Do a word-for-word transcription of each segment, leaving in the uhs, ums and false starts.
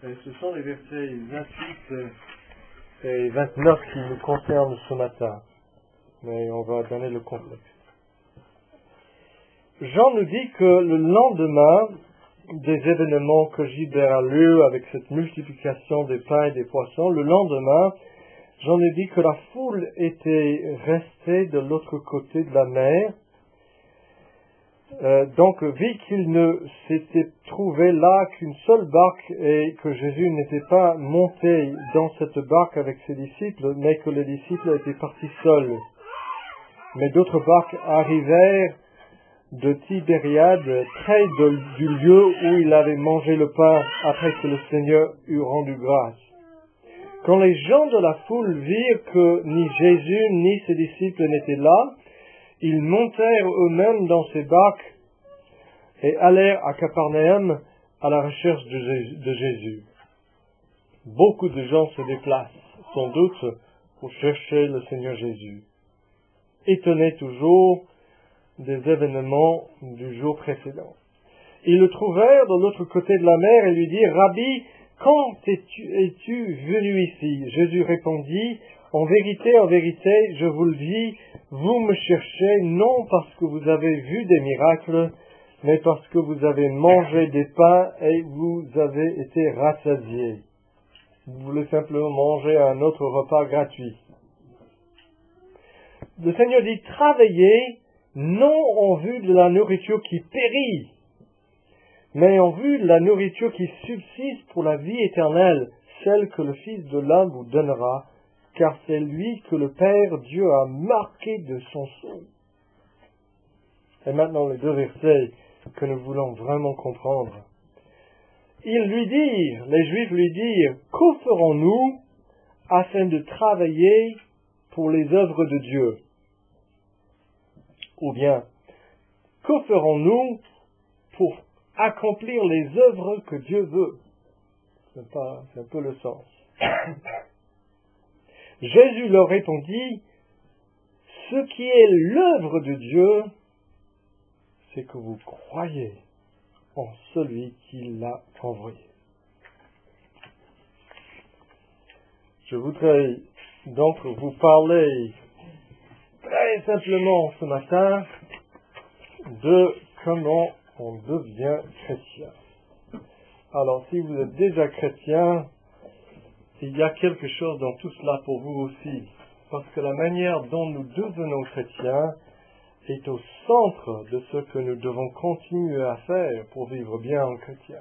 Et ce sont les versets vingt-huit et vingt-neuf qui nous concernent ce matin. Mais on va donner le contexte. Jean nous dit que le lendemain des événements que Gilbert a lus avec cette multiplication des pains et des poissons, le lendemain, Jean nous dit que la foule était restée de l'autre côté de la mer. Euh, donc, vu qu'il ne s'était trouvé là qu'une seule barque et que Jésus n'était pas monté dans cette barque avec ses disciples, mais que les disciples étaient partis seuls. Mais d'autres barques arrivèrent de Tibériade, près de, du lieu où il avait mangé le pain après que le Seigneur eut rendu grâce. Quand les gens de la foule virent que ni Jésus ni ses disciples n'étaient là, ils montèrent eux-mêmes dans ces barques et allèrent à Capernaum à la recherche de Jésus. Beaucoup de gens se déplacent, sans doute, pour chercher le Seigneur Jésus. Étonnés toujours des événements du jour précédent. Ils le trouvèrent de l'autre côté de la mer et lui dirent « Rabbi, quand es-tu, es-tu venu ici ?» Jésus répondit « En vérité, en vérité, je vous le dis, vous me cherchez non parce que vous avez vu des miracles, mais parce que vous avez mangé des pains et vous avez été rassasiés. Vous voulez simplement manger un autre repas gratuit. » Le Seigneur dit « Travaillez non en vue de la nourriture qui périt, mais en vue de la nourriture qui subsiste pour la vie éternelle, celle que le Fils de l'homme vous donnera, car c'est lui que le Père Dieu a marqué de son sceau. » Et maintenant les deux versets que nous voulons vraiment comprendre. Ils lui dirent, les Juifs lui dirent, « Que ferons-nous afin de travailler pour les œuvres de Dieu ?» Ou bien, « Que ferons-nous pour accomplir les œuvres que Dieu veut ?» C'est pas, c'est un peu le sens. Jésus leur répondit, « Ce qui est l'œuvre de Dieu, c'est que vous croyez en celui qui l'a envoyé. » Je voudrais donc vous parler très simplement ce matin de comment on devient chrétien. Alors, si vous êtes déjà chrétien, il y a quelque chose dans tout cela pour vous aussi, parce que la manière dont nous devenons chrétiens est au centre de ce que nous devons continuer à faire pour vivre bien en chrétien.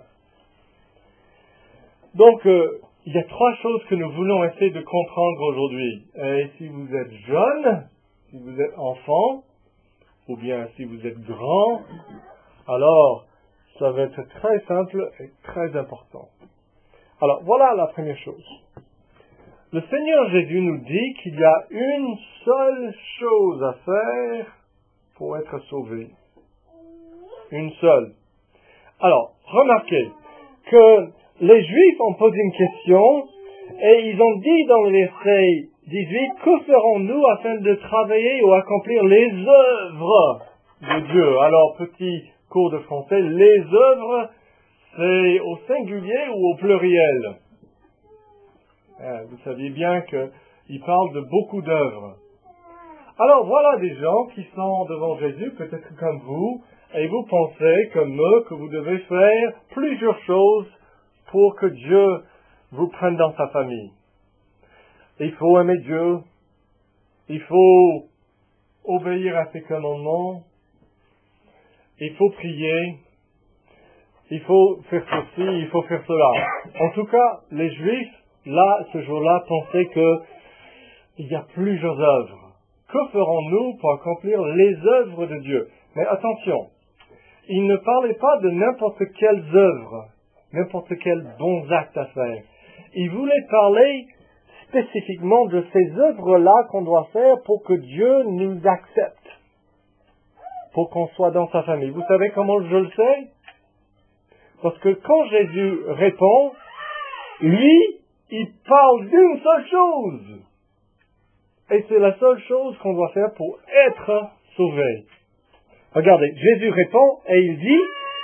Donc, euh, il y a trois choses que nous voulons essayer de comprendre aujourd'hui. Et si vous êtes jeune, si vous êtes enfant, ou bien si vous êtes grand, alors ça va être très simple et très important. Alors, voilà la première chose. Le Seigneur Jésus nous dit qu'il y a une seule chose à faire pour être sauvé. Une seule. Alors, remarquez que les Juifs ont posé une question et ils ont dit dans le verset dix-huit, « Que ferons-nous afin de travailler ou accomplir les œuvres de Dieu ?» Alors, petit cours de français, les œuvres, c'est au singulier ou au pluriel? Vous saviez bien qu'il parle de beaucoup d'œuvres. Alors voilà des gens qui sont devant Jésus, peut-être comme vous, et vous pensez, comme eux, que vous devez faire plusieurs choses pour que Dieu vous prenne dans sa famille. Il faut aimer Dieu, il faut obéir à ses commandements, il faut prier, il faut faire ceci, il faut faire cela. En tout cas, les Juifs, là, ce jour-là, pensaient qu'il y a plusieurs œuvres. Que ferons-nous pour accomplir les œuvres de Dieu? Mais attention, il ne parlait pas de n'importe quelles œuvres, n'importe quels bons actes à faire. Il voulait parler spécifiquement de ces œuvres-là qu'on doit faire pour que Dieu nous accepte, pour qu'on soit dans sa famille. Vous savez comment je le sais? Parce que quand Jésus répond, lui, il parle d'une seule chose. Et c'est la seule chose qu'on doit faire pour être sauvé. Regardez, Jésus répond et il dit,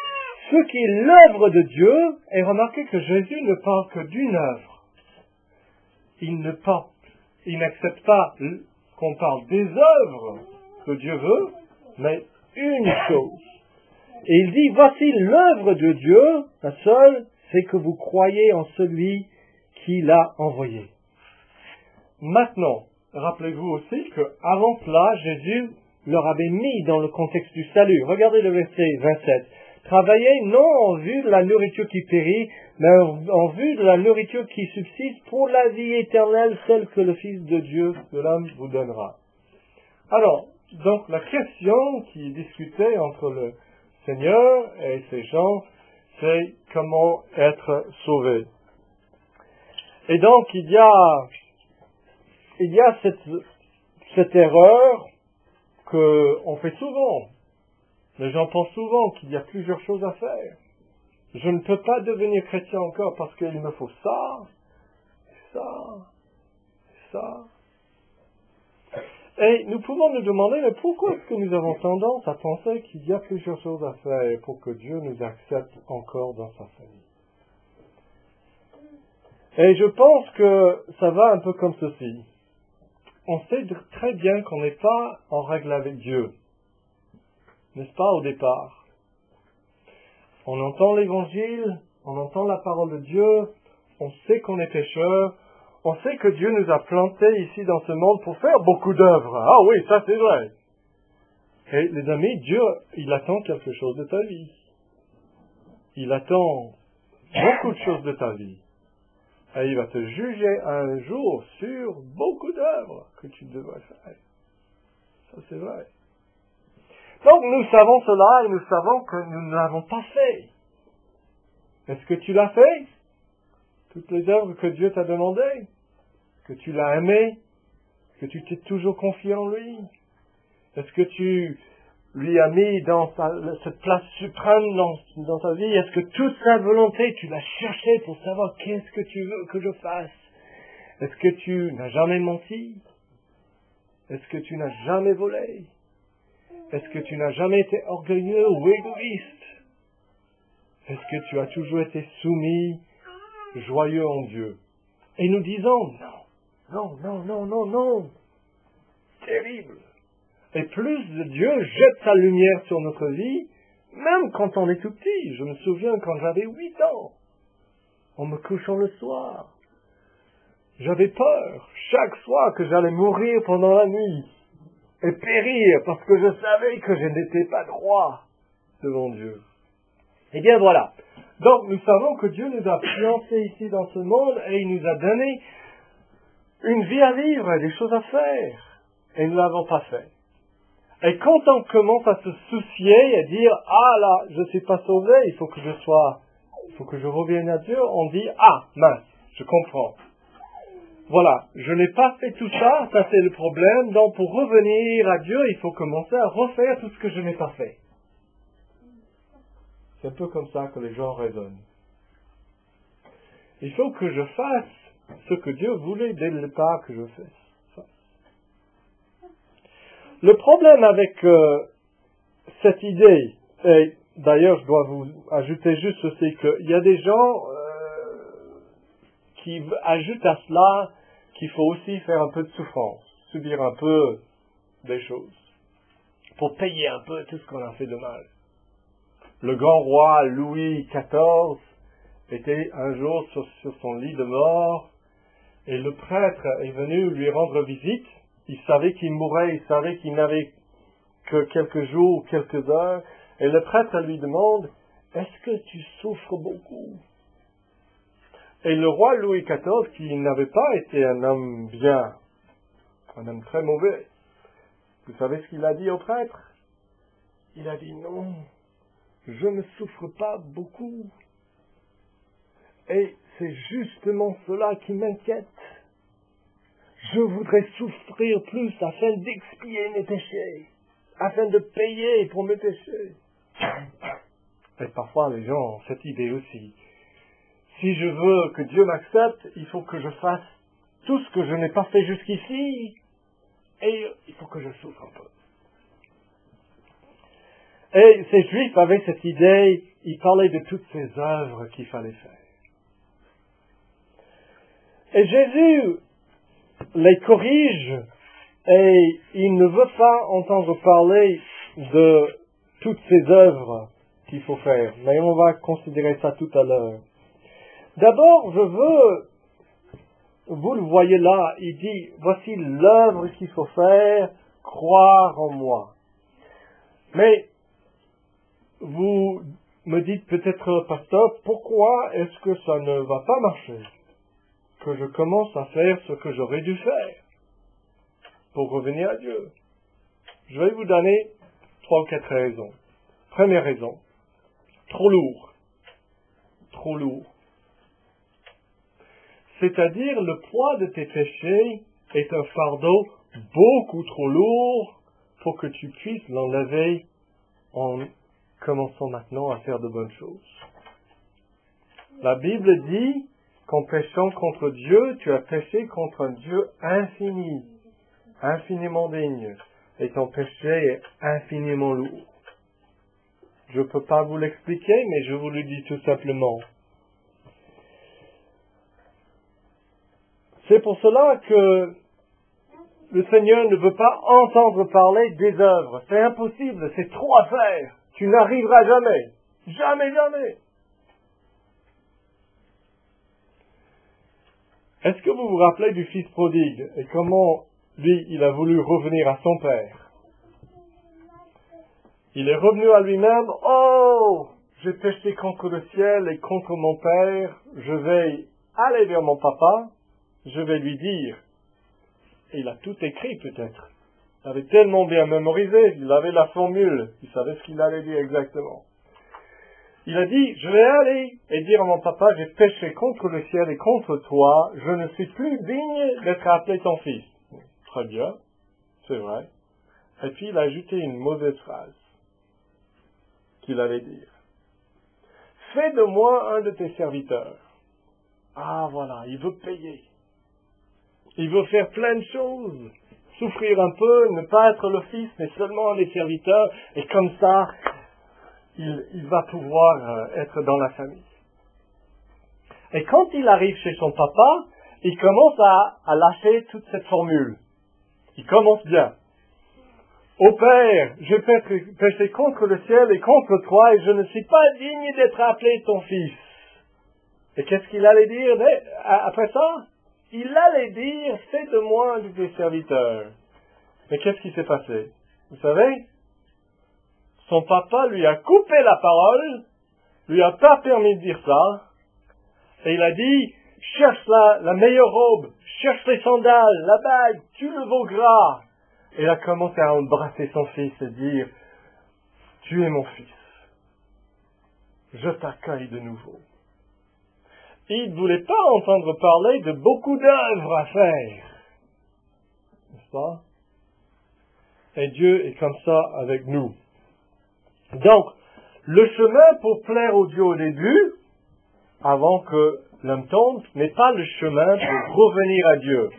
ce qui est l'œuvre de Dieu, et remarquez que Jésus ne parle que d'une œuvre. Il ne parle, il n'accepte pas qu'on parle des œuvres que Dieu veut, mais une chose. Et il dit, voici l'œuvre de Dieu, la seule, c'est que vous croyez en celui qui l'a envoyé. Maintenant, rappelez-vous aussi qu'avant cela, Jésus leur avait mis dans le contexte du salut. Regardez le verset vingt-sept. Travaillez non en vue de la nourriture qui périt, mais en vue de la nourriture qui subsiste pour la vie éternelle, celle que le Fils de Dieu, de l'homme, vous donnera. Alors, donc la question qui est discutée entre le Seigneur et ces gens, c'est comment être sauvé. Et donc, il y a, il y a cette, cette erreur qu'on fait souvent. Les gens pensent souvent qu'il y a plusieurs choses à faire. Je ne peux pas devenir chrétien encore parce qu'il me faut ça, ça, ça. Et nous pouvons nous demander, mais pourquoi est-ce que nous avons tendance à penser qu'il y a plusieurs choses à faire pour que Dieu nous accepte encore dans sa famille? Et je pense que ça va un peu comme ceci. On sait très bien qu'on n'est pas en règle avec Dieu. N'est-ce pas, au départ? On entend l'évangile, on entend la parole de Dieu, on sait qu'on est pécheur, on sait que Dieu nous a plantés ici dans ce monde pour faire beaucoup d'œuvres. Ah oui, ça c'est vrai. Et les amis, Dieu, il attend quelque chose de ta vie. Il attend beaucoup de choses de ta vie. Et il va te juger un jour sur beaucoup d'œuvres que tu devrais faire. Ça c'est vrai. Donc nous savons cela et nous savons que nous ne l'avons pas fait. Est-ce que tu l'as fait? Toutes les œuvres que Dieu t'a demandées? Que tu l'as aimé? Que tu t'es toujours confié en lui? Est-ce que tu lui as mis dans sa, cette place suprême dans, dans ta vie? Est-ce que toute sa volonté, tu l'as cherché pour savoir qu'est-ce que tu veux que je fasse? Est-ce que tu n'as jamais menti? Est-ce que tu n'as jamais volé? Est-ce que tu n'as jamais été orgueilleux ou égoïste? Est-ce que tu as toujours été soumis, joyeux en Dieu? Et nous disons, non, non, non, non, non, non. Terrible. Et plus Dieu jette sa lumière sur notre vie, même quand on est tout petit. Je me souviens quand j'avais huit ans, en me couchant le soir. J'avais peur chaque soir que j'allais mourir pendant la nuit et périr parce que je savais que je n'étais pas droit devant Dieu. Eh bien voilà. Donc nous savons que Dieu nous a plantés ici dans ce monde et il nous a donné une vie à vivre et des choses à faire. Et nous ne l'avons pas fait. Et quand on commence à se soucier et à dire « Ah là, je ne suis pas sauvé, il faut que je sois, il faut que je revienne à Dieu », on dit « Ah, mince, je comprends. Voilà, je n'ai pas fait tout ça, ça c'est le problème, donc pour revenir à Dieu, il faut commencer à refaire tout ce que je n'ai pas fait. » C'est un peu comme ça que les gens raisonnent. Il faut que je fasse ce que Dieu voulait dès le départ que je fasse. Le problème avec euh, cette idée, et d'ailleurs je dois vous ajouter juste aussi qu'il y a des gens euh, qui ajoutent à cela qu'il faut aussi faire un peu de souffrance, subir un peu des choses, pour payer un peu tout ce qu'on a fait de mal. Le grand roi Louis quatorze était un jour sur, sur son lit de mort, et le prêtre est venu lui rendre visite. Il savait qu'il mourrait, il savait qu'il n'avait que quelques jours, quelques heures. Et le prêtre lui demande, « Est-ce que tu souffres beaucoup ?» Et le roi Louis quatorze, qui n'avait pas été un homme bien, un homme très mauvais, vous savez ce qu'il a dit au prêtre? Il a dit, « Non, je ne souffre pas beaucoup. Et c'est justement cela qui m'inquiète. Je voudrais souffrir plus afin d'expier mes péchés, afin de payer pour mes péchés. » Et parfois les gens ont cette idée aussi. Si je veux que Dieu m'accepte, il faut que je fasse tout ce que je n'ai pas fait jusqu'ici, et il faut que je souffre un peu. Et ces Juifs avaient cette idée, ils parlaient de toutes ces œuvres qu'il fallait faire. Et Jésus les corrige et il ne veut pas entendre parler de toutes ces œuvres qu'il faut faire. Mais on va considérer ça tout à l'heure. D'abord, je veux, vous le voyez là, il dit, voici l'œuvre qu'il faut faire, croire en moi. Mais, vous me dites peut-être, pasteur, pourquoi est-ce que ça ne va pas marcher? Que je commence à faire ce que j'aurais dû faire pour revenir à Dieu. Je vais vous donner trois ou quatre raisons. Première raison, trop lourd. Trop lourd. C'est-à-dire, le poids de tes péchés est un fardeau beaucoup trop lourd pour que tu puisses l'enlever en commençant maintenant à faire de bonnes choses. La Bible dit qu'en péchant contre Dieu, tu as péché contre un Dieu infini, infiniment digne, et ton péché est infiniment lourd. Je ne peux pas vous l'expliquer, mais je vous le dis tout simplement. C'est pour cela que le Seigneur ne veut pas entendre parler des œuvres. C'est impossible, c'est trop à faire. Tu n'arriveras jamais. Jamais, jamais. Est-ce que vous vous rappelez du fils prodigue et comment lui, il a voulu revenir à son père? Il est revenu à lui-même. Oh, j'ai péché contre le ciel et contre mon père. Je vais aller vers mon papa. Je vais lui dire. Et il a tout écrit peut-être. Il avait tellement bien mémorisé. Il avait la formule. Il savait ce qu'il allait dire exactement. Il a dit, je vais aller et dire à mon papa, j'ai péché contre le ciel et contre toi, je ne suis plus digne d'être appelé ton fils. Très bien, c'est vrai. Et puis il a ajouté une mauvaise phrase qu'il allait dire. Fais de moi un de tes serviteurs. Ah voilà, il veut payer. Il veut faire plein de choses. Souffrir un peu, ne pas être le fils, mais seulement les serviteurs. Et comme ça, Il, il va pouvoir euh, être dans la famille. Et quand il arrive chez son papa, il commence à, à lâcher toute cette formule. Il commence bien. Ô Père, j'ai péché contre le ciel et contre toi, et je ne suis pas digne d'être appelé ton fils. Et qu'est-ce qu'il allait dire après ça? Il allait dire, fais de moi un de tes serviteurs. Mais qu'est-ce qui s'est passé? Vous savez? Son papa lui a coupé la parole, lui a pas permis de dire ça, et il a dit, cherche la, la meilleure robe, cherche les sandales, la bague, tue le veau gras. Et il a commencé à embrasser son fils et dire, tu es mon fils, je t'accueille de nouveau. Il ne voulait pas entendre parler de beaucoup d'œuvres à faire, n'est-ce pas? Et Dieu est comme ça avec nous. Donc, le chemin pour plaire au Dieu au début, avant que l'homme tombe, n'est pas le chemin pour revenir à Dieu.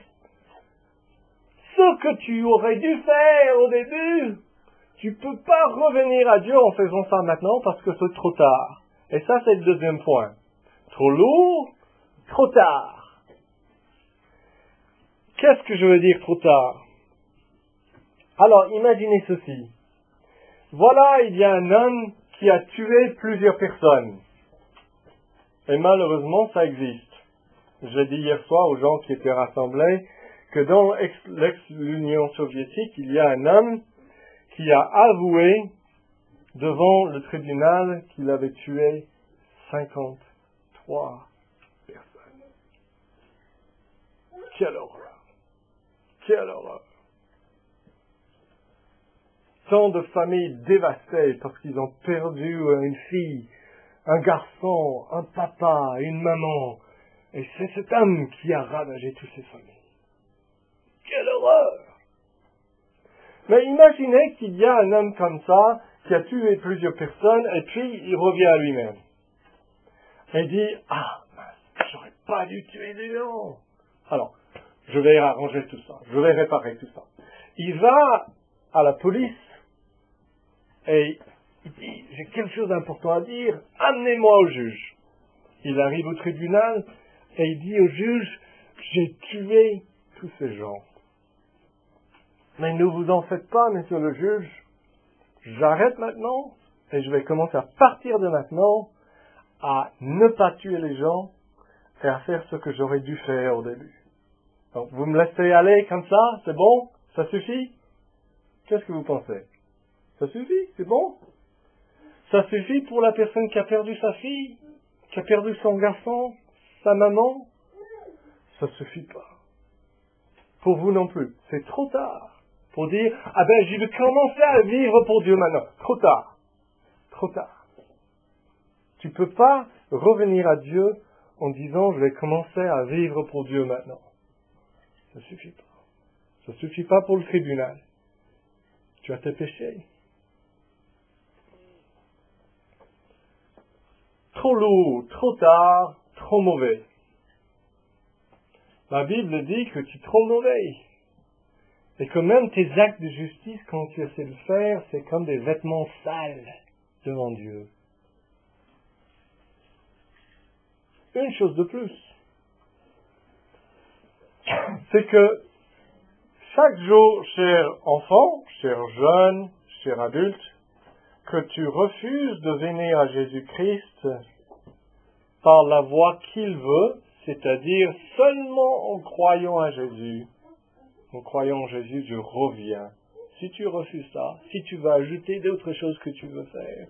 Ce que tu aurais dû faire au début, tu ne peux pas revenir à Dieu en faisant ça maintenant parce que c'est trop tard. Et ça, c'est le deuxième point. Trop lourd, trop tard. Qu'est-ce que je veux dire trop tard? Alors, imaginez ceci. Voilà, il y a un homme qui a tué plusieurs personnes. Et malheureusement, ça existe. J'ai dit hier soir aux gens qui étaient rassemblés que dans l'ex-Union soviétique, il y a un homme qui a avoué devant le tribunal qu'il avait tué cinquante-trois personnes. Quelle horreur! Quelle horreur! Tant de familles dévastées parce qu'ils ont perdu une fille, un garçon, un papa, une maman. Et c'est cet homme qui a ravagé toutes ces familles. Quelle horreur! Mais imaginez qu'il y a un homme comme ça qui a tué plusieurs personnes et puis il revient à lui-même. Et dit, ah, j'aurais pas dû tuer des gens. Alors, je vais arranger tout ça, je vais réparer tout ça. Il va à la police et Il dit, j'ai quelque chose d'important à dire, amenez-moi au juge. Il arrive au tribunal et il dit au juge, j'ai tué tous ces gens. Mais ne vous en faites pas, monsieur le juge. J'arrête maintenant et je vais commencer à partir de maintenant à ne pas tuer les gens et à faire ce que j'aurais dû faire au début. Donc, vous me laissez aller comme ça, c'est bon? Ça suffit? Qu'est-ce que vous pensez? Ça suffit? C'est bon? Ça suffit pour la personne qui a perdu sa fille, qui a perdu son garçon, sa maman? Ça suffit pas. Pour vous non plus. C'est trop tard. Pour dire, ah ben, je vais commencer à vivre pour Dieu maintenant. Trop tard. Trop tard. Tu peux pas revenir à Dieu en disant, je vais commencer à vivre pour Dieu maintenant. Ça suffit pas. Ça suffit pas pour le tribunal. Tu as tes péchés. Trop lourd, trop tard, trop mauvais. La Bible dit que tu es trop mauvais. Et que même tes actes de justice, quand tu essaies de le faire, c'est comme des vêtements sales devant Dieu. Une chose de plus, c'est que chaque jour, cher enfant, cher jeune, cher adulte, que tu refuses de venir à Jésus-Christ par la voie qu'il veut, c'est-à-dire seulement en croyant à Jésus. En croyant en Jésus, je reviens. Si tu refuses ça, si tu vas ajouter d'autres choses que tu veux faire,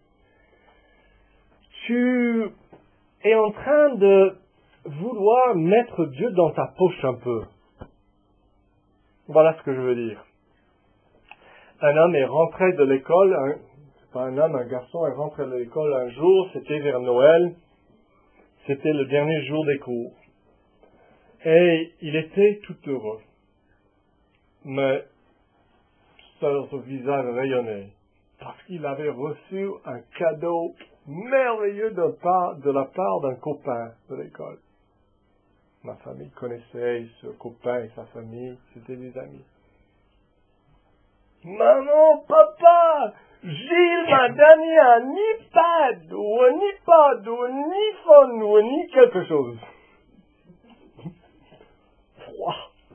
tu es en train de vouloir mettre Dieu dans ta poche un peu. Voilà ce que je veux dire. Un homme est rentré de l'école, un, c'est pas un homme, un garçon est rentré de l'école un jour, c'était vers Noël, c'était le dernier jour des cours. Et il était tout heureux. Mais son visage rayonnait, parce qu'il avait reçu un cadeau merveilleux de, part, de la part d'un copain de l'école. Ma famille connaissait ce copain et sa famille, c'était des amis. Maman, papa, Gilles m'a donné un iPad, ou un iPad, ou un iPhone, ou un quelque chose. Wow.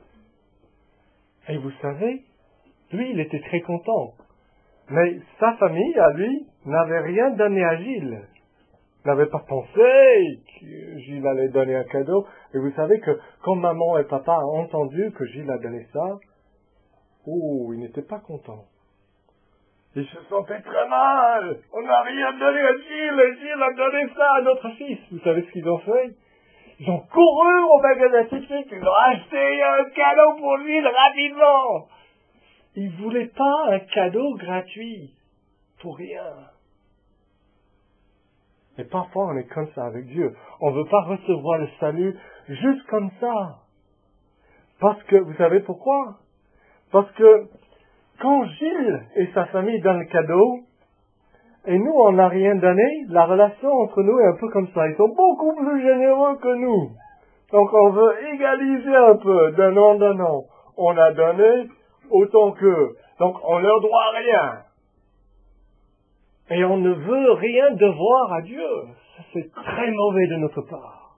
Et vous savez, lui, il était très content. Mais sa famille, à lui, n'avait rien donné à Gilles. N'avait pas pensé que Gilles allait donner un cadeau. Et vous savez que quand maman et papa ont entendu que Gilles a donné ça, oh, ils n'étaient pas contents. Ils se sentaient très mal. On n'a rien donné à Gilles et Gilles a donné ça à notre fils. Vous savez ce qu'ils ont fait? Ils ont couru au magasin typique, ils ont acheté un cadeau pour Gilles rapidement. Ils ne voulaient pas un cadeau gratuit, pour rien. Et parfois on est comme ça avec Dieu. On ne veut pas recevoir le salut juste comme ça. Parce que, vous savez pourquoi? Parce que quand Gilles et sa famille donnent le cadeau, et nous on n'a rien donné, la relation entre nous est un peu comme ça. Ils sont beaucoup plus généreux que nous. Donc on veut égaliser un peu, donnant, donnant. On a donné autant qu'eux. Donc on leur doit rien. Et on ne veut rien devoir à Dieu. Ça, c'est très mauvais de notre part.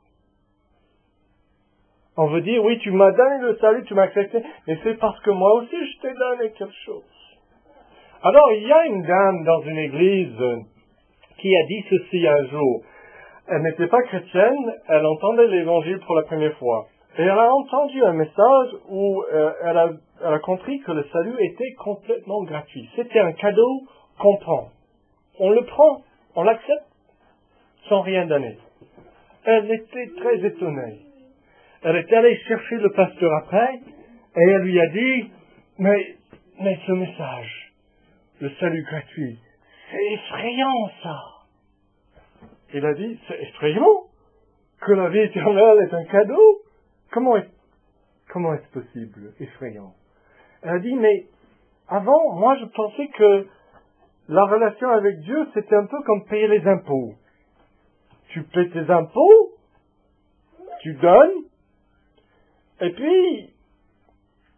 On veut dire, oui, tu m'as donné le salut, tu m'as accepté, mais c'est parce que moi aussi je t'ai donné quelque chose. Alors, il y a une dame dans une église qui a dit ceci un jour. Elle n'était pas chrétienne, elle entendait l'évangile pour la première fois. Et elle a entendu un message où euh, elle, a, elle a compris que le salut était complètement gratuit. C'était un cadeau qu'on prend. On le prend, on l'accepte, sans rien donner. Elle était très étonnée. Elle est allée chercher le pasteur après, et elle lui a dit, mais, mais ce message, le salut gratuit, c'est effrayant ça. Il a dit, c'est effrayant que la vie éternelle est un cadeau. Comment est, comment est-ce possible, effrayant? Elle a dit, mais avant, moi je pensais que la relation avec Dieu, c'était un peu comme payer les impôts. Tu paies tes impôts, tu donnes, et puis,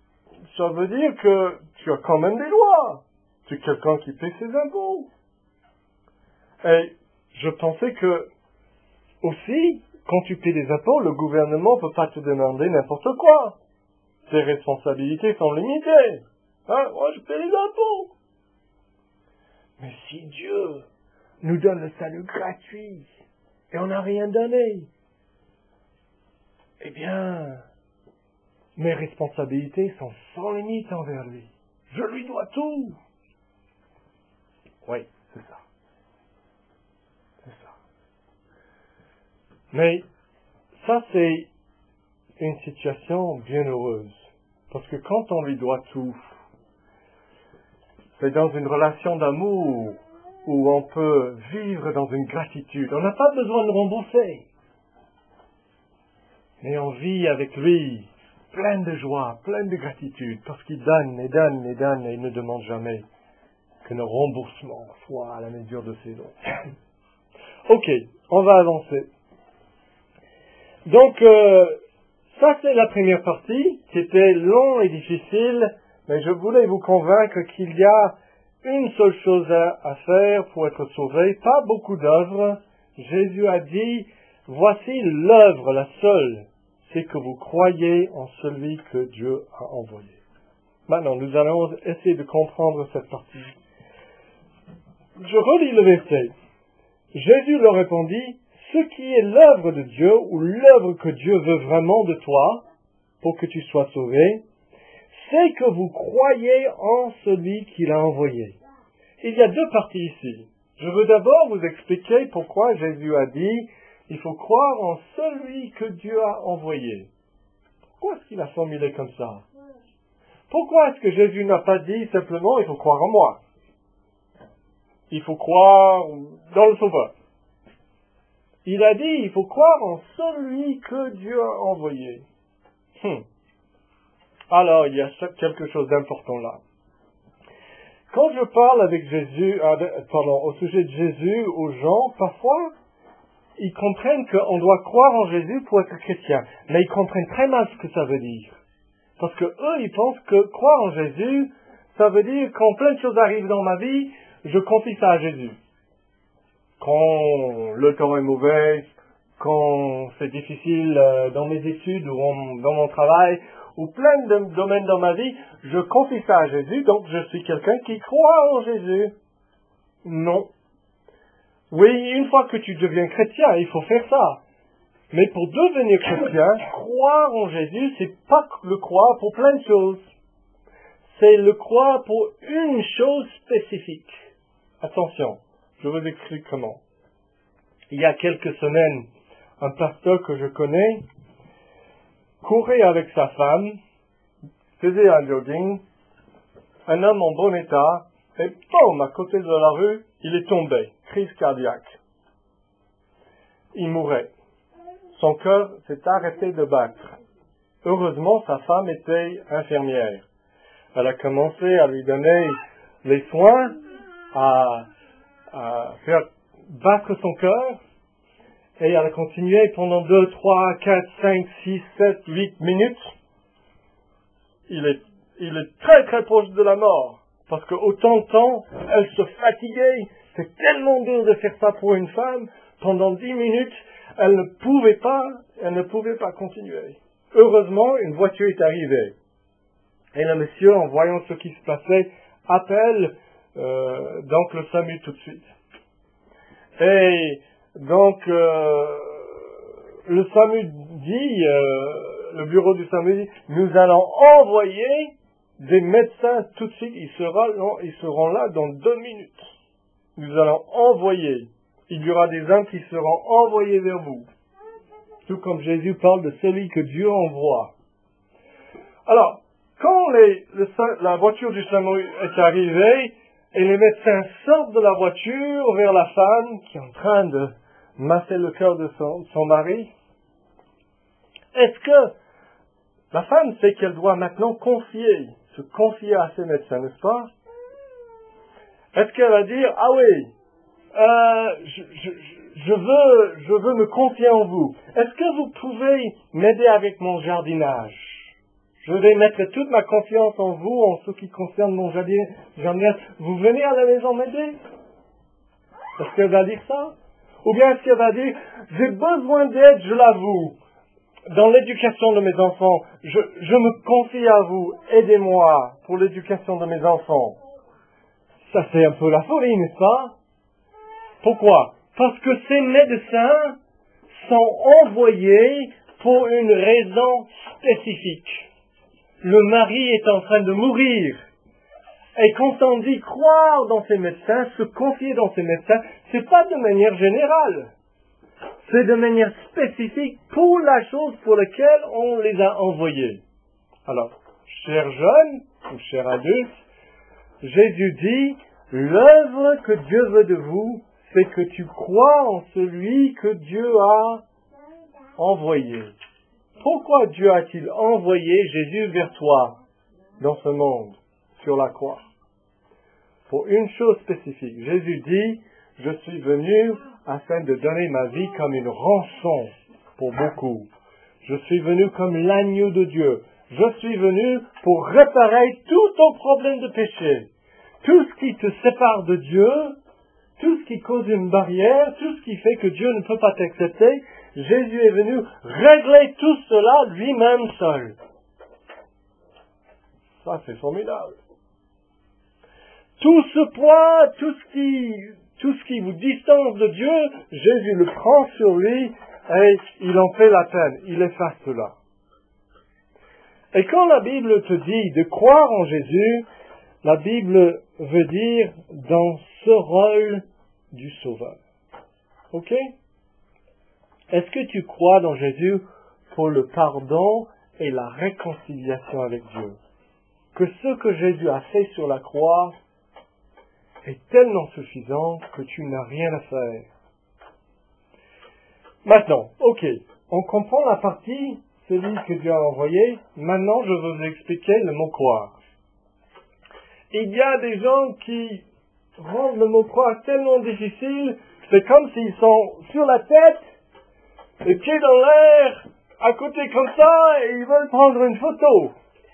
ça veut dire que tu as quand même des lois. Tu es quelqu'un qui paie ses impôts. Et je pensais que, aussi, quand tu paies des impôts, le gouvernement ne peut pas te demander n'importe quoi. Tes responsabilités sont limitées. Hein? Moi, je paie les impôts. Mais si Dieu nous donne le salut gratuit, et on n'a rien donné, eh bien, mes responsabilités sont sans limite envers lui. Je lui dois tout. Oui, c'est ça. C'est ça. Mais ça, c'est une situation bien heureuse. Parce que quand on lui doit tout, c'est dans une relation d'amour où on peut vivre dans une gratitude. On n'a pas besoin de rembourser. Mais on vit avec lui plein de joie, plein de gratitude, parce qu'il donne et donne et donne et il ne demande jamais que nos remboursements soient à la mesure de ses dons. Ok, on va avancer. Donc, euh, ça c'est la première partie, qui était longue et difficile, mais je voulais vous convaincre qu'il y a une seule chose à, à faire pour être sauvé, pas beaucoup d'œuvres. Jésus a dit, voici l'œuvre, la seule, c'est que vous croyez en celui que Dieu a envoyé. Maintenant, nous allons essayer de comprendre cette partie. Je relis le verset. Jésus leur répondit, ce qui est l'œuvre de Dieu, ou l'œuvre que Dieu veut vraiment de toi, pour que tu sois sauvé, c'est que vous croyez en celui qu'il a envoyé. Il y a deux parties ici. Je veux d'abord vous expliquer pourquoi Jésus a dit, il faut croire en celui que Dieu a envoyé. Pourquoi est-ce qu'il a formulé comme ça? Pourquoi est-ce que Jésus n'a pas dit simplement, il faut croire en moi? Il faut croire dans le Sauveur. Il a dit, il faut croire en celui que Dieu a envoyé. Hum. Alors, il y a quelque chose d'important là. Quand je parle avec Jésus, pardon, au sujet de Jésus aux gens, parfois, ils comprennent qu'on doit croire en Jésus pour être chrétien. Mais ils comprennent très mal ce que ça veut dire. Parce que eux, ils pensent que croire en Jésus, ça veut dire quand plein de choses arrivent dans ma vie, je confie ça à Jésus. Quand le temps est mauvais, quand c'est difficile dans mes études ou dans mon travail, ou plein de domaines dans ma vie, je confie ça à Jésus, donc je suis quelqu'un qui croit en Jésus. Non. Oui, une fois que tu deviens chrétien, il faut faire ça. Mais pour devenir chrétien, croire en Jésus, c'est pas le croire pour plein de choses. C'est le croire pour une chose spécifique. Attention, je vous explique comment. Il y a quelques semaines, un pasteur que je connais courait avec sa femme, faisait un jogging, un homme en bon état, et boum, à côté de la rue, il est tombé, crise cardiaque. Il mourait. Son cœur s'est arrêté de battre. Heureusement, sa femme était infirmière. Elle a commencé à lui donner les soins, à, à faire battre son cœur, et elle a continué pendant deux, trois, quatre, cinq, six, sept, huit minutes. Il est, il est très très proche de la mort. Parce que autant de temps, elle se fatiguait. C'est tellement dur de faire ça pour une femme. Pendant dix minutes, elle ne pouvait pas, elle ne pouvait pas continuer. Heureusement, une voiture est arrivée. Et le monsieur, en voyant ce qui se passait, appelle euh, donc le SAMU tout de suite. Et donc, euh, le SAMU dit, euh, le bureau du SAMU dit, nous allons envoyer des médecins tout de suite, ils seront, ils seront là dans deux minutes. Nous allons envoyer. Il y aura des hommes qui seront envoyés vers vous. Tout comme Jésus parle de celui que Dieu envoie. Alors, quand les, le, la voiture du SAMU est arrivée, et les médecins sortent de la voiture vers la femme qui est en train de masser le cœur de son, son mari, est-ce que la femme sait qu'elle doit maintenant confier, se confier à ses médecins, n'est-ce pas? Est-ce qu'elle va dire, ah oui, euh, je, je, je, veux, je veux me confier en vous. Est-ce que vous pouvez m'aider avec mon jardinage? Je vais mettre toute ma confiance en vous, en ce qui concerne mon jardinage. Vous venez à la maison m'aider? Est-ce qu'elle va dire ça? Ou bien est-ce qu'elle va dire, j'ai besoin d'aide, je l'avoue, dans l'éducation de mes enfants, je, je me confie à vous, aidez-moi pour l'éducation de mes enfants. Ça c'est un peu la folie, n'est-ce pas? Pourquoi? Parce que ces médecins sont envoyés pour une raison spécifique. Le mari est en train de mourir. Et quand on dit croire dans ces médecins, se confier dans ces médecins, c'est pas de manière générale. C'est de manière spécifique pour la chose pour laquelle on les a envoyés. Alors, chers jeunes, ou chers adultes, Jésus dit, l'œuvre que Dieu veut de vous, c'est que tu crois en celui que Dieu a envoyé. Pourquoi Dieu a-t-il envoyé Jésus vers toi dans ce monde, sur la croix? Pour une chose spécifique. Jésus dit, je suis venu afin de donner ma vie comme une rançon pour beaucoup. Je suis venu comme l'agneau de Dieu. Je suis venu pour réparer tout ton problème de péché. Tout ce qui te sépare de Dieu, tout ce qui cause une barrière, tout ce qui fait que Dieu ne peut pas t'accepter, Jésus est venu régler tout cela lui-même seul. Ça, c'est formidable. Tout ce poids, tout ce qui, tout ce qui vous distance de Dieu, Jésus le prend sur lui et il en fait la peine. Il efface cela. Et quand la Bible te dit de croire en Jésus, la Bible veut dire dans ce rôle du Sauveur. Ok? Est-ce que tu crois dans Jésus pour le pardon et la réconciliation avec Dieu? Que ce que Jésus a fait sur la croix est tellement suffisant que tu n'as rien à faire. Maintenant, ok, on comprend la partie, celui que Dieu a envoyé. Maintenant, je vais vous expliquer le mot croire. Il y a des gens qui rendent le mot croire tellement difficile, c'est comme s'ils sont sur la tête, les pieds dans l'air, à côté comme ça, et ils veulent prendre une photo.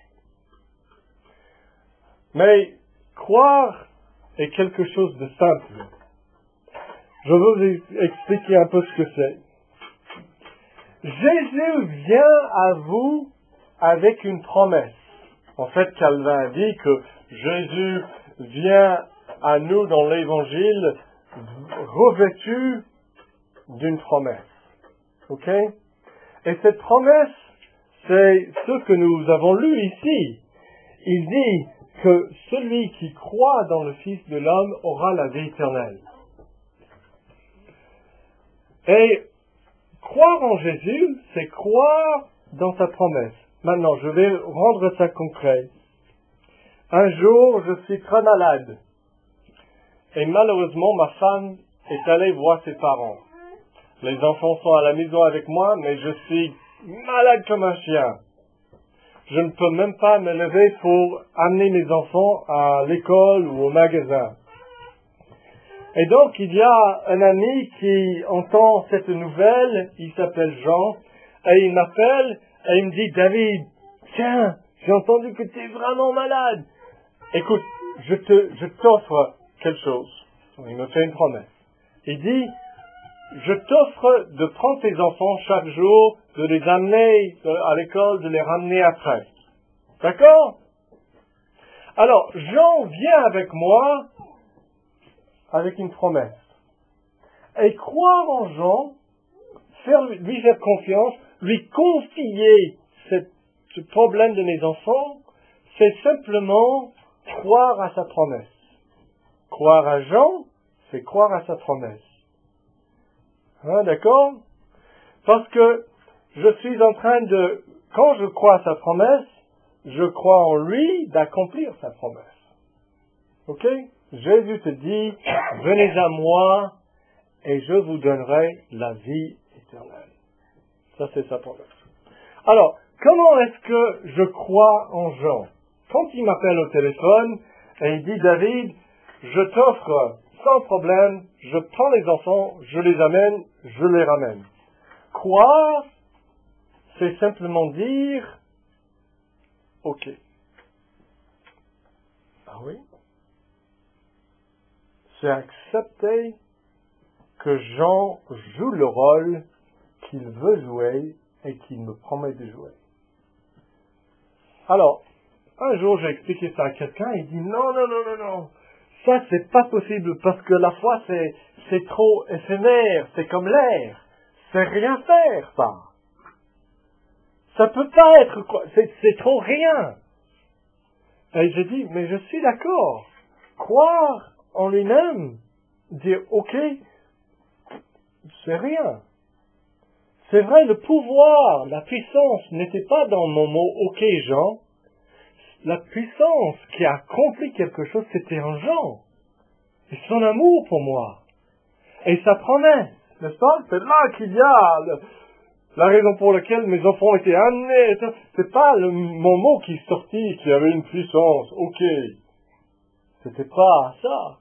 Mais croire est quelque chose de simple. Je vais vous expliquer un peu ce que c'est. Jésus vient à vous avec une promesse. En fait, Calvin dit que Jésus vient à nous dans l'Évangile revêtu d'une promesse. Ok? Et cette promesse, c'est ce que nous avons lu ici. Il dit que celui qui croit dans le Fils de l'homme aura la vie éternelle. Et croire en Jésus, c'est croire dans sa promesse. Maintenant, je vais rendre ça concret. Un jour, je suis très malade. Et malheureusement, ma femme est allée voir ses parents. Les enfants sont à la maison avec moi, mais je suis malade comme un chien. Je ne peux même pas me lever pour amener mes enfants à l'école ou au magasin. Et donc, il y a un ami qui entend cette nouvelle, il s'appelle Jean, et il m'appelle, et il me dit, David, tiens, j'ai entendu que tu es vraiment malade. Écoute, je te, je t'offre quelque chose. Il me fait une promesse. Il dit, je t'offre de prendre tes enfants chaque jour, de les amener à l'école, de les ramener après. D'accord? Alors, Jean vient avec moi avec une promesse. Et croire en Jean, faire, lui faire confiance, lui confier cette, ce problème de mes enfants, c'est simplement croire à sa promesse. Croire à Jean, c'est croire à sa promesse. Hein, d'accord? Parce que je suis en train de, quand je crois à sa promesse, je crois en lui d'accomplir sa promesse. Ok? Jésus te dit, venez à moi et je vous donnerai la vie éternelle. Ça, c'est sa promesse. Alors, comment est-ce que je crois en Jean? Quand il m'appelle au téléphone et il dit, David, je t'offre sans problème, je prends les enfants, je les amène, je les ramène. Croire, c'est simplement dire, ok. Ah oui? C'est accepter que Jean joue le rôle qu'il veut jouer et qu'il me promet de jouer. Alors, un jour j'ai expliqué ça à quelqu'un, il dit non, non, non, non, non, ça c'est pas possible parce que la foi c'est, c'est trop éphémère, c'est comme l'air, c'est rien faire ça. Ça peut pas être quoi, c'est, c'est trop rien. Et j'ai dit, mais je suis d'accord, croire en lui-même, dire ok, c'est rien. C'est vrai, le pouvoir, la puissance n'était pas dans mon mot « ok, Jean ». La puissance qui a accompli quelque chose, c'était en Jean. Et son amour pour moi. Et sa promesse, n'est-ce pas? C'est là qu'il y a le, la raison pour laquelle mes enfants étaient amenés. C'est pas le, mon mot qui est sorti, qui avait une puissance. Ok. C'était pas ça.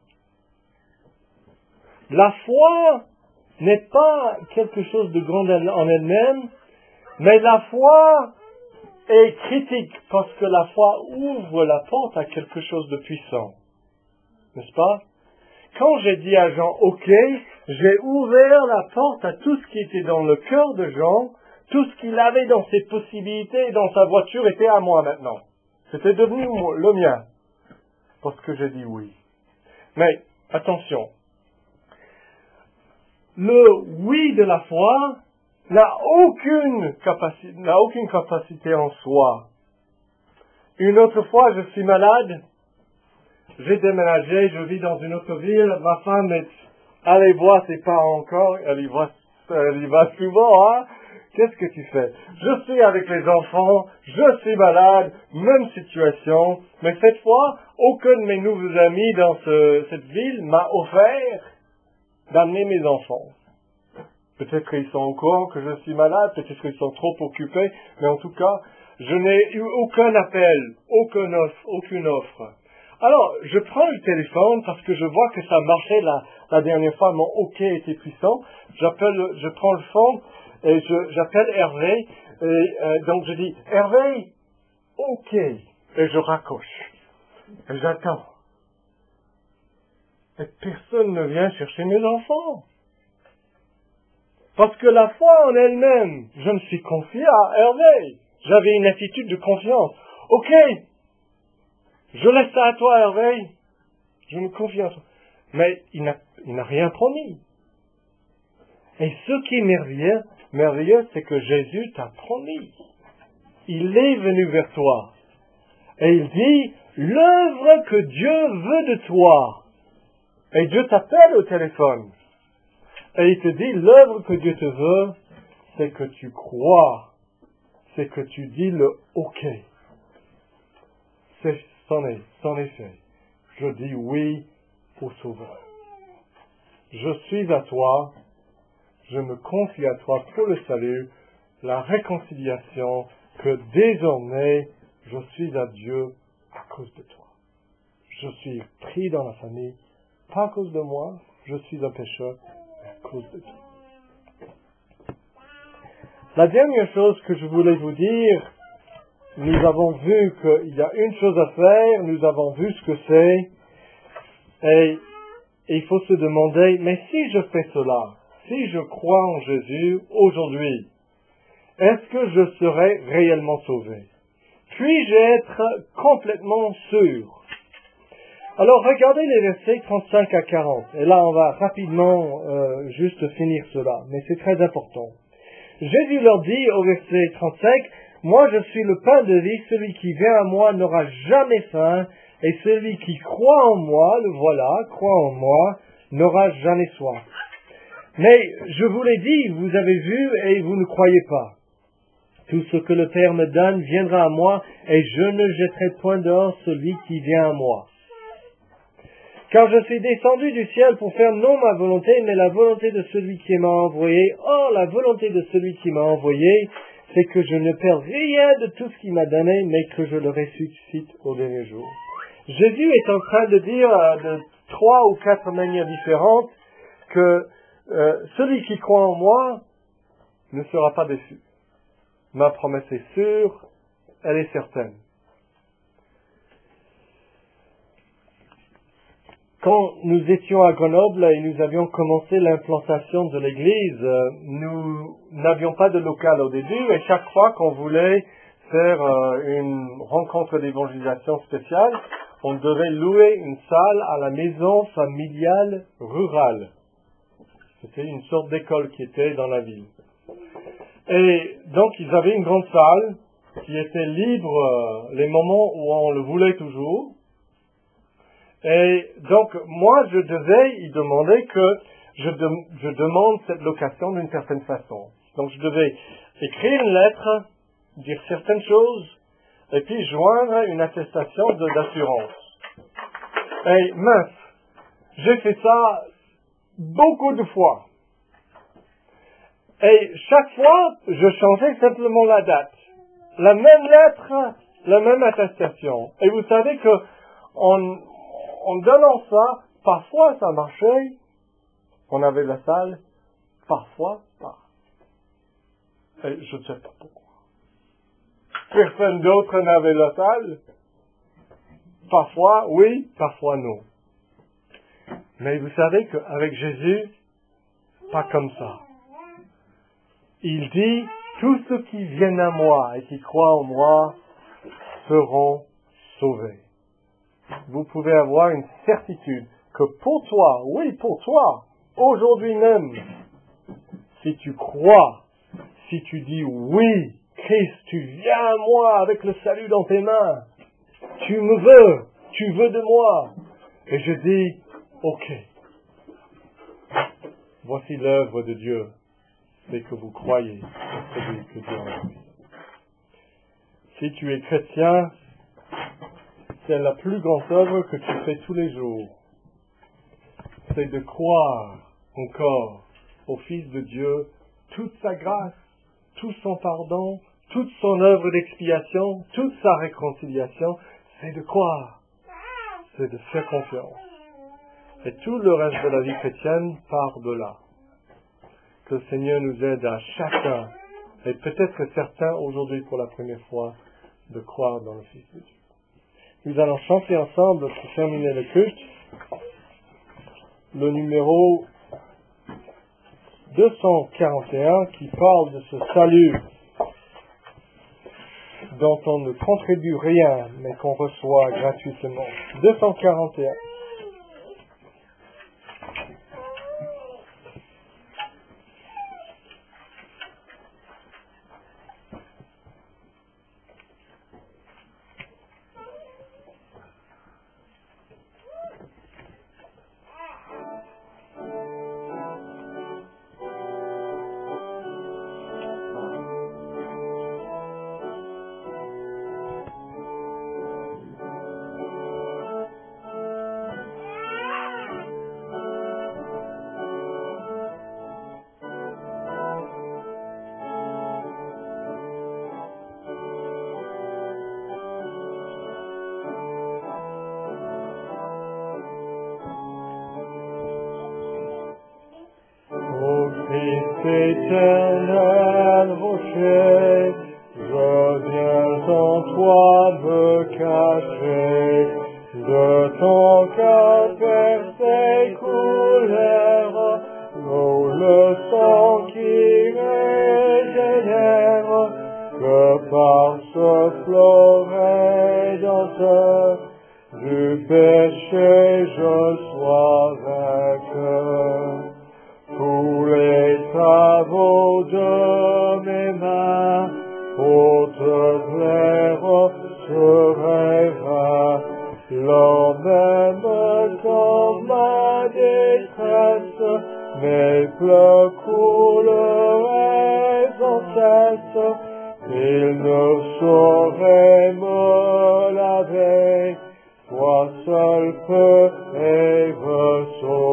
La foi n'est pas quelque chose de grand en elle-même, mais la foi est critique parce que la foi ouvre la porte à quelque chose de puissant. N'est-ce pas? Quand j'ai dit à Jean, ok, j'ai ouvert la porte à tout ce qui était dans le cœur de Jean, tout ce qu'il avait dans ses possibilités et dans sa voiture était à moi maintenant. C'était devenu le mien. Parce que j'ai dit oui. Mais, attention. Le oui de la foi n'a aucune capacité, n'a aucune capacité en soi. Une autre fois, je suis malade, j'ai déménagé, je vis dans une autre ville, ma femme est allée voir ses parents encore, elle y va, elle y va souvent, hein. Qu'est-ce que tu fais? Je suis avec les enfants, je suis malade, même situation, mais cette fois, aucun de mes nouveaux amis dans ce, cette ville m'a offert d'amener mes enfants. Peut-être qu'ils sont au courant que je suis malade, peut-être qu'ils sont trop occupés, mais en tout cas, je n'ai eu aucun appel, aucune offre, aucune offre. Alors, je prends le téléphone parce que je vois que ça marchait la, la dernière fois, mon OK était puissant. J'appelle, je prends le phone et je, j'appelle Hervé. Et euh, donc je dis, Hervé, OK. Et je raccroche. Et j'attends. Et personne ne vient chercher mes enfants. Parce que la foi en elle-même, je me suis confié à Hervé. J'avais une attitude de confiance. OK, je laisse ça à toi, Hervé. Je me confie en toi. Mais il n'a, il n'a rien promis. Et ce qui est merveilleux, merveilleux, c'est que Jésus t'a promis. Il est venu vers toi. Et il dit, l'œuvre que Dieu veut de toi. Et Dieu t'appelle au téléphone. Et il te dit, l'œuvre que Dieu te veut, c'est que tu crois. C'est que tu dis le OK. C'est, c'en est, c'en est fait. Je dis oui au Sauveur. Je suis à toi. Je me confie à toi pour le salut, la réconciliation, que désormais, je suis à Dieu à cause de toi. Je suis pris dans la famille, pas à cause de moi, je suis un pécheur, mais à cause de toi. La dernière chose que je voulais vous dire, nous avons vu qu'il y a une chose à faire, nous avons vu ce que c'est, et il faut se demander, mais si je fais cela, si je crois en Jésus aujourd'hui, est-ce que je serai réellement sauvé? Puis-je être complètement sûr? Alors regardez les versets trente-cinq à quarante, et là on va rapidement euh, juste finir cela, mais c'est très important. Jésus leur dit au verset trente-cinq, « Moi je suis le pain de vie, celui qui vient à moi n'aura jamais faim, et celui qui croit en moi, le voilà, croit en moi, n'aura jamais soif. Mais je vous l'ai dit, vous avez vu et vous ne croyez pas. Tout ce que le Père me donne viendra à moi, et je ne jetterai point dehors celui qui vient à moi. Car je suis descendu du ciel pour faire non ma volonté, mais la volonté de celui qui m'a envoyé. Or, la volonté de celui qui m'a envoyé, c'est que je ne perds rien de tout ce qu'il m'a donné, mais que je le ressuscite au dernier jour. » Jésus est en train de dire de trois ou quatre manières différentes que euh, celui qui croit en moi ne sera pas déçu. Ma promesse est sûre, elle est certaine. quand nous étions à Grenoble et nous avions commencé l'implantation de l'église, euh, nous n'avions pas de local au début et chaque fois qu'on voulait faire euh, une rencontre d'évangélisation spéciale, on devait louer une salle à la maison familiale rurale. C'était une sorte d'école qui était dans la ville. Et donc ils avaient une grande salle qui était libre euh, les moments où on le voulait toujours. Et donc, moi, je devais y demander que je, de, je demande cette location d'une certaine façon. Donc, je devais écrire une lettre, dire certaines choses, et puis joindre une attestation de, d'assurance. Et mince, j'ai fait ça beaucoup de fois. Et chaque fois, je changeais simplement la date. La même lettre, la même attestation. Et vous savez que on... En donnant ça, parfois ça marchait, on avait la salle, parfois pas. Et je ne sais pas pourquoi. Personne d'autre n'avait la salle. Parfois oui, parfois non. Mais vous savez qu'avec Jésus, pas comme ça. Il dit, tous ceux qui viennent à moi et qui croient en moi seront sauvés. Vous pouvez avoir une certitude que pour toi, oui pour toi, aujourd'hui même, si tu crois, si tu dis oui, Christ, tu viens à moi avec le salut dans tes mains, tu me veux, tu veux de moi, et je dis, ok, voici l'œuvre de Dieu, c'est que vous croyez en celui que Dieu a envoyé. Si tu es chrétien, c'est la plus grande œuvre que tu fais tous les jours. C'est de croire encore au Fils de Dieu, toute sa grâce, tout son pardon, toute son œuvre d'expiation, toute sa réconciliation. C'est de croire. C'est de faire confiance. Et tout le reste de la vie chrétienne part de là. Que le Seigneur nous aide à chacun, et peut-être certains aujourd'hui pour la première fois, de croire dans le Fils de Dieu. Nous allons chanter ensemble pour terminer le culte le numéro deux cent quarante et un qui parle de ce salut dont on ne contribue rien mais qu'on reçoit gratuitement. deux cent quarante et un. Éternel rocher, je viens en toi me cacher, de ton cœur versé couleur, l'eau, le sang qui régénère, que par ce flot rédempteur, du péché je sois vainqueur. Tous les travaux de mes mains, pour te plaire, seraient vains. Lors même quand ma détresse, mes pleurs couleraient sans cesse, il ne saurait me laver, toi seul peux et veux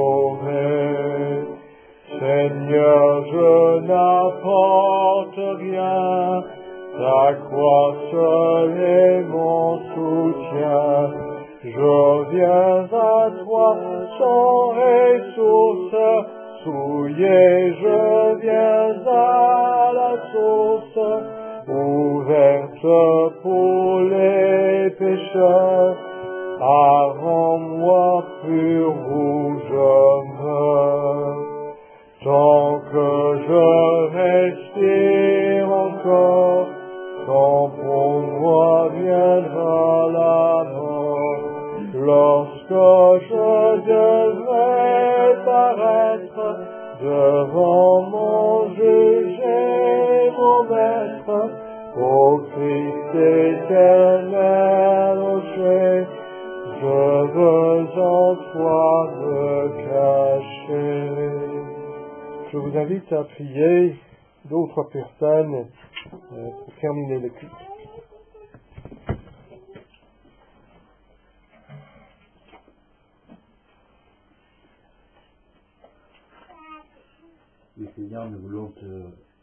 sauver. Seigneur, je n'apporte rien, ta croix seule est mon soutien. Je viens à toi sans ressource, souillé je viens à la source, ouverte pour les pécheurs, avant moi pur quand pour moi viendra la mort, lorsque je devrais paraître devant mon juge et mon maître, ô Christ éternel rocher, je veux en toi me cacher. Je vous invite à prier deux ou trois personnes euh, pour terminer le culte. Oui, Seigneur, nous voulons te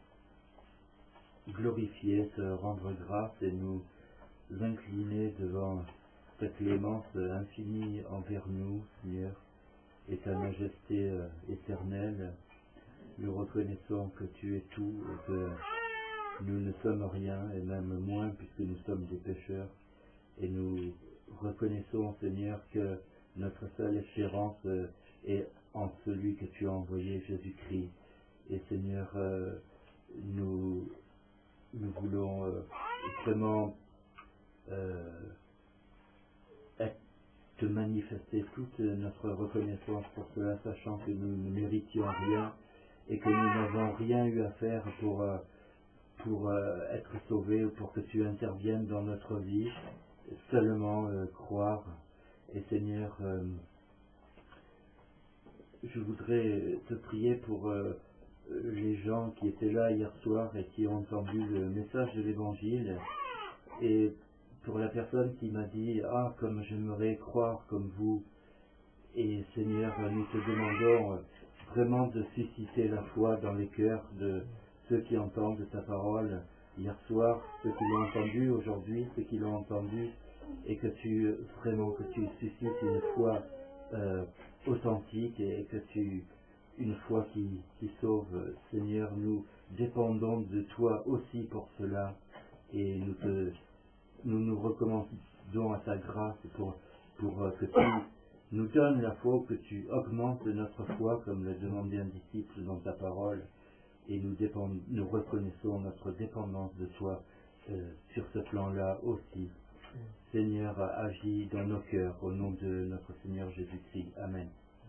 glorifier, te rendre grâce et nous incliner devant ta clémence infinie envers nous, Seigneur, et ta majesté euh, éternelle. Nous reconnaissons que tu es tout et que nous ne sommes rien, et même moins puisque nous sommes des pécheurs. Et nous reconnaissons, Seigneur, que notre seule espérance euh, est en celui que tu as envoyé, Jésus-Christ. Et Seigneur, euh, nous, nous voulons euh, vraiment euh, être, te manifester toute notre reconnaissance pour cela, sachant que nous ne méritions rien et que nous n'avons rien eu à faire pour, euh, pour euh, être sauvés ou pour que tu interviennes dans notre vie, seulement euh, croire. Et Seigneur, euh, je voudrais te prier pour euh, les gens qui étaient là hier soir et qui ont entendu le message de l'Évangile, et pour la personne qui m'a dit « Ah, comme j'aimerais croire comme vous ». Et Seigneur, nous te demandons vraiment de susciter la foi dans les cœurs de ceux qui entendent ta parole hier soir, ceux qui l'ont entendu aujourd'hui, ceux qui l'ont entendu, et que tu, vraiment, que tu suscites une foi euh, authentique et que tu une foi qui, qui sauve. Seigneur, nous dépendons de toi aussi pour cela, et nous te, nous, nous recommandons à ta grâce pour, pour euh, que tu nous donnes la foi, que tu augmentes notre foi comme le demandait un disciple dans ta parole, et nous, dépend, nous reconnaissons notre dépendance de toi euh, sur ce plan-là aussi. Seigneur, agis dans nos cœurs au nom de notre Seigneur Jésus-Christ. Amen.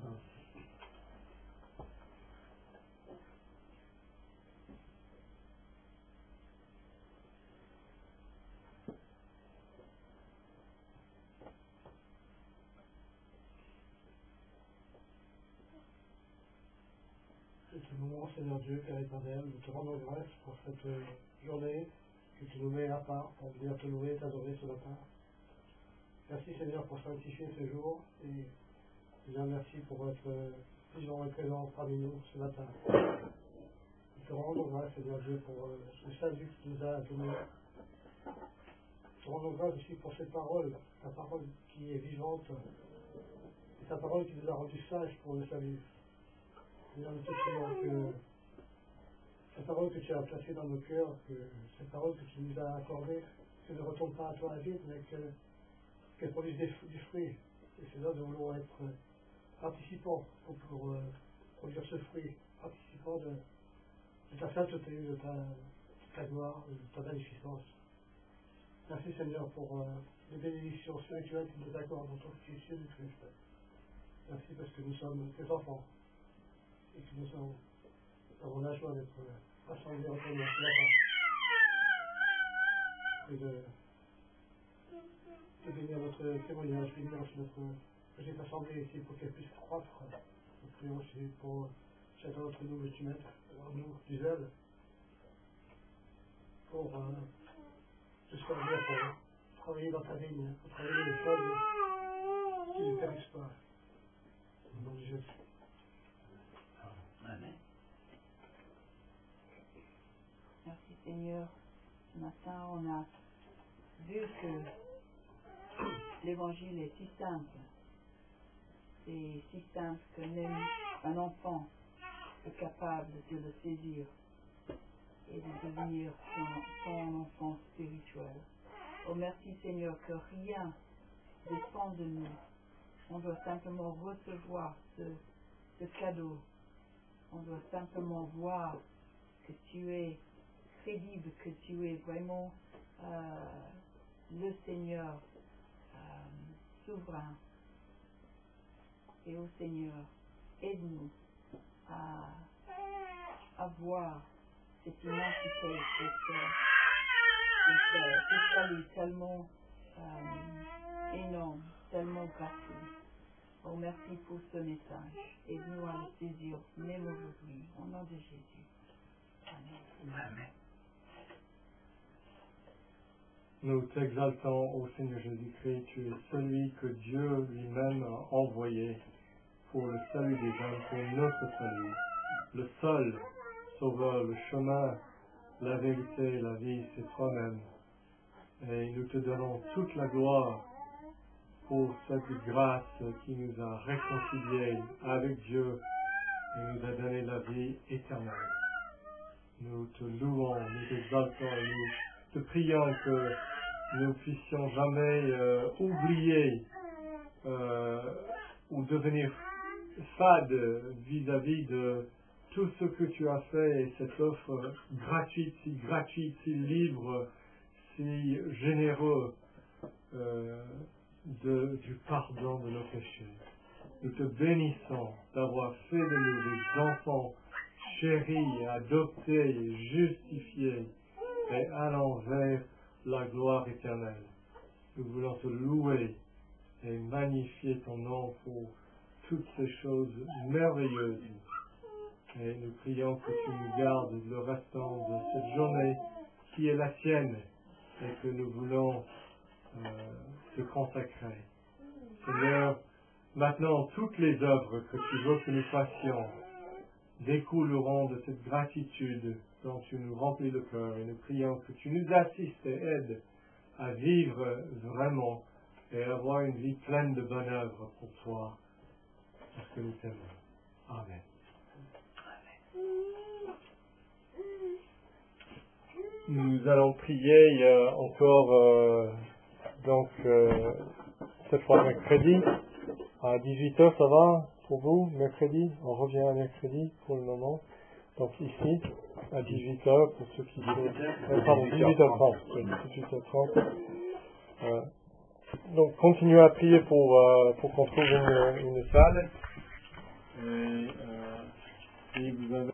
Ce moment, Seigneur Dieu, Père éternel, nous te rendons grâce pour cette journée que tu nous mets à part pour venir te louer et t'adorer ce matin. Merci Seigneur pour sanctifier ce jour, et Seigneur, merci pour votre vivant et présence parmi nous ce matin. Nous te rendons grâce, Seigneur Dieu, pour le salut que tu nous as donné. Nous te rendons grâce aussi pour cette parole, ta parole qui est vivante, et ta parole qui nous a rendus sages pour le salut. Seigneur, nous te prions que cette parole que tu as placée dans nos cœurs, que cette parole que tu nous as accordée, qu'elle ne retourne pas à toi à vide, mais que, qu'elle produise des, du fruit. Et Seigneur, nous voulons être participants pour, pour euh, produire ce fruit, participants de, de ta sainteté, de ta, de ta gloire, de ta magnificence. Merci Seigneur pour euh, les bénédictions spirituelles que tu nous accordes dans ton Fils Jésus-Christ. Merci parce que nous sommes tes enfants, et que nous sommes, avons la joie d'être rassemblés entre nous ce matin, et de, de bénir notre témoignage, bénir notre petite assemblée ici pour qu'elle puisse croître. Nous prions aussi pour chacun d'entre nous que tu mettes en nous du zèle pour euh, te servir, pour travailler dans ta vigne, pour travailler les feuilles qui ne périssent pas. Au nom de Jésus. Amen. Merci Seigneur. Ce matin, on a vu que l'évangile est si simple. C'est si simple que même un enfant est capable de le saisir et de devenir son, son enfant spirituel. Oh merci Seigneur que rien ne dépend de nous. On doit simplement recevoir ce, ce cadeau. On doit simplement voir que tu es crédible, que tu es vraiment euh, le Seigneur euh, souverain. Et au Seigneur, aide-nous à avoir cette immensité, cette, cette, ce salut tellement euh, énorme, tellement gratuit. Oh, merci pour ce message. Aide-nous à le saisir, même aujourd'hui, au nom de Jésus. Amen. Amen. Nous t'exaltons, ô Seigneur Jésus-Christ, tu es celui que Dieu lui-même a envoyé pour le salut des hommes, pour notre salut. Le seul sauveur, le chemin, la vérité, la vie, c'est toi-même. Et nous te donnons toute la gloire pour cette grâce qui nous a réconciliés avec Dieu et nous a donné la vie éternelle. Nous te louons, nous t'exaltons et nous te prions que nous puissions jamais euh, oublier euh, ou devenir fades vis-à-vis de tout ce que tu as fait et cette offre gratuite, si gratuite, si libre, si généreux euh, de, du pardon de nos péchés. Nous te bénissons d'avoir fait de nous des enfants chéris, adoptés, justifiés et allant vers la gloire éternelle. Nous voulons te louer et magnifier ton nom pour toutes ces choses merveilleuses. Et nous prions que tu nous gardes le restant de cette journée qui est la tienne et que nous voulons euh, te consacrer. Seigneur, maintenant toutes les œuvres que tu veux que nous fassions découleront de cette gratitude dont tu nous remplis le cœur et nous prions que tu nous assistes et aides à vivre vraiment et à avoir une vie pleine de bonnes œuvres pour toi parce que nous t'aimons. Amen. Nous allons prier euh, encore euh, donc euh, cette fois mercredi à dix-huit heures, ça va pour vous? Mercredi, on revient à mercredi pour le moment. Donc ici, à dix-huit heures pour ceux qui... Euh, pardon, dix-huit heures trente. Oui, dix-huit heures trente. Euh, donc continuez à prier pour, euh, pour qu'on trouve une, une salle. Et euh, si vous avez